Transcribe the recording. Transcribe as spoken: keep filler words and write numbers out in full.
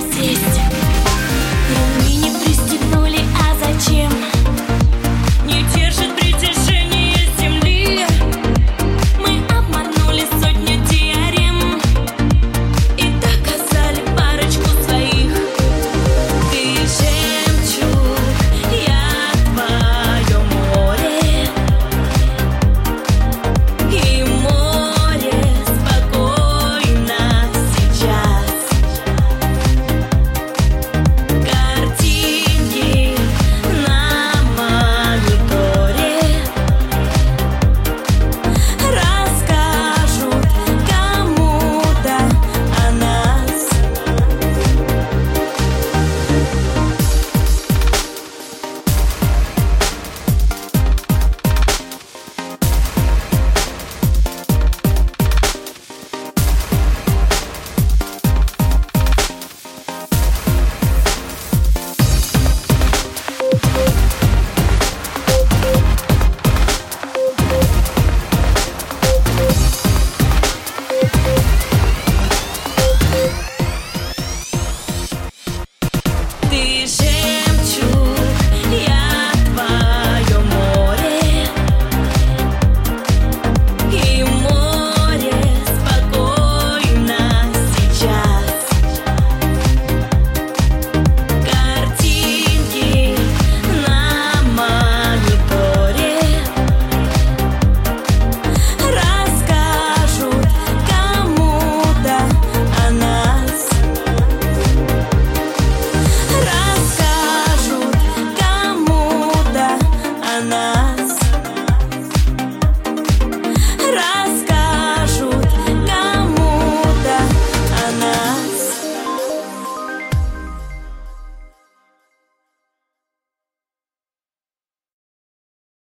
сесть. Ремни не пристегнули, а зачем? Не держит притяжение земли. Мы обманули сотню теорем и доказали парочку своих. Ты жемчуг, я твое море, и море спокойно сейчас. Картинки на мониторе расскажут кому-то о нас. Ты же